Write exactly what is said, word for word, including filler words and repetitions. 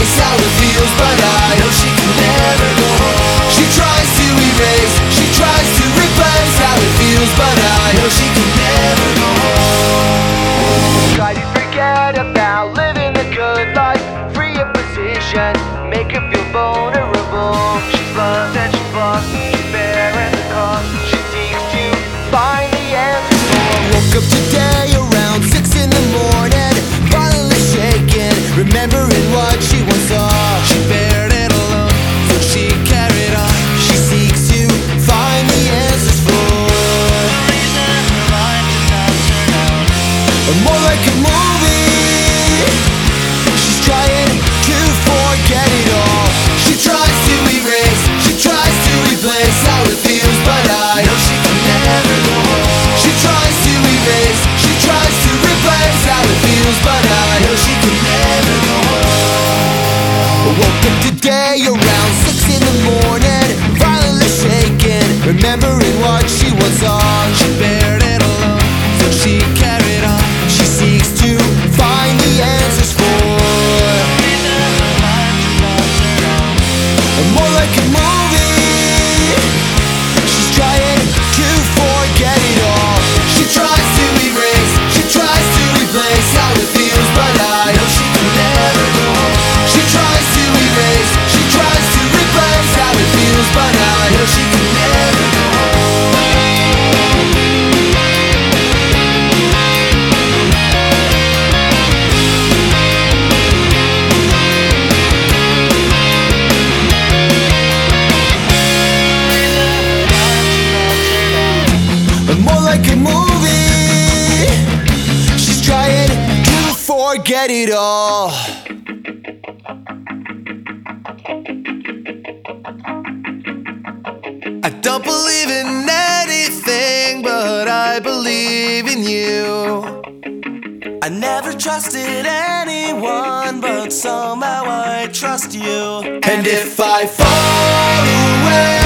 replace how it feels, but I know she can never go home. She tries to erase, she tries to replace how it feels, but I know she can never go home. Try to forget about living the good life, free of position, make her feel vulnerable. She's loved and she's lost, she's bearing the cost. She seeks to find the answers for. Woke up today around six in the morning, violently shaken, remembering what she once saw. She bared it alone, so she carried on. She seeks to find the answers for The reason her life did not turn out more like a movie. She's trying to forget it all. She tries to erase, she tries to replace how it feels, but I know she can never go home. She tries to erase, she tries to replace how it feels, but I know she can never go home. Woke up today around six in the morning, violently shaken, remembering what she once saw. She bared it alone, so she carried on. She seeks to find the answers for more like a movie. She's trying to forget it all. She tries to erase, she tries to replace how it feels, but I know she can never go home. She tries to erase, she tries to replace how it feels, but I know she can never go home. More like a movie. She's trying to forget it all. I don't believe in anything, but I believe in you. I never trusted anyone, but somehow I trust you. And if I fall away,